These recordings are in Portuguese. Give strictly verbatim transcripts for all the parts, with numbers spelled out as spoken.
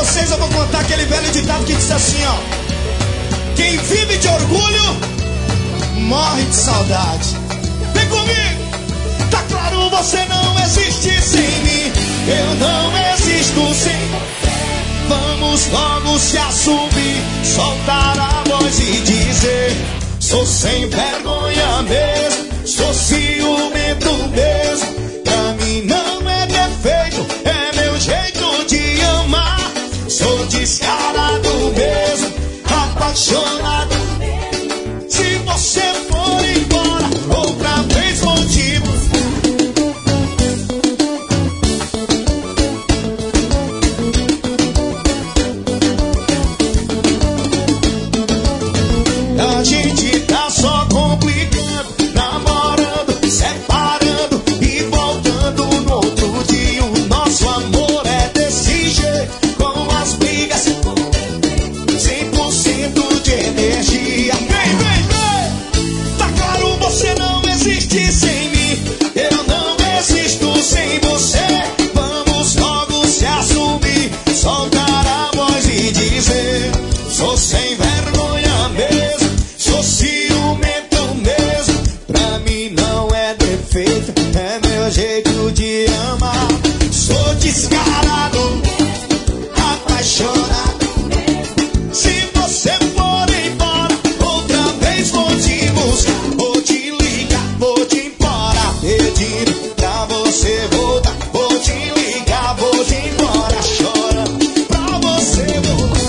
vocês eu vou contar aquele velho ditado que diz assim, ó: quem vive de orgulho morre de saudade. Vem comigo! Tá claro, você não existe sem mim, eu não existo sem você. Vamos logo se assumir, soltar a voz e dizer: sou sem vergonha mesmo, sou ciumento mesmo. Pra mim não é defeito, é meu jeito de amar. Sou descarado mesmo, apaixonado. Se você for embora, outra vez motivo. A gente tá só complicando, namorando, separando e voltando no outro dia. O nosso amor é desse jeito, com as brigas, cem por cento de energia. Vem, vem, vem! Tá claro, você não existe sem mim, eu não existo sem você. Vamos logo se assumir, soltar a voz e dizer: sou sem vergonha mesmo, sou ciumento mesmo. Pra mim não é defeito, é meu jeito de amar. Sou descarado, apaixonado. Se você for embora, outra vez vou te buscar, vou te ligar, vou te embora, pedindo pra você voltar. Vou te ligar, vou te embora, chorando pra você voltar.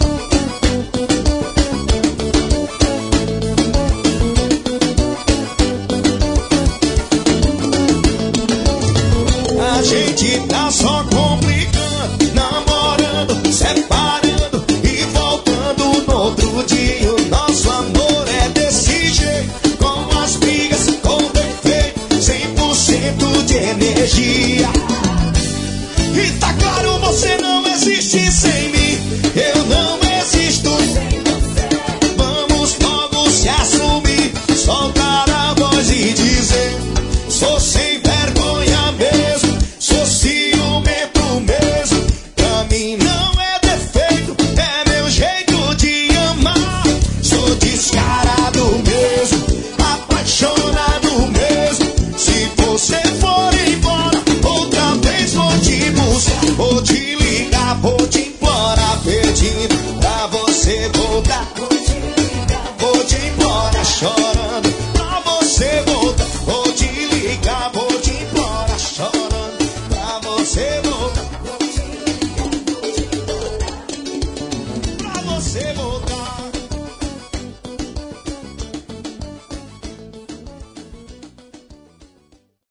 A gente tá só complicando, namorando, separando e voltando no outro dia. O nosso amor é desse jeito, com as brigas, com defeito, cem por cento de energia. E tá claro, você não existe sem mim, eu não existo sem você. Vamos logo se assumir, soltar a voz e dizer: sou sem vergonha mesmo, sou ciumento mesmo. Pra mim não é defeito, é meu jeito de amar. Sou descarado mesmo, apaixonado mesmo. Se você for embora, outra vez vou te buscar, vou te ligar, vou te implorar, pedindo pra você voltar. Vou te embora, chorando pra você voltar. Vou te ligar, vou te implorar, chorando pra você voltar. Pra você voltar.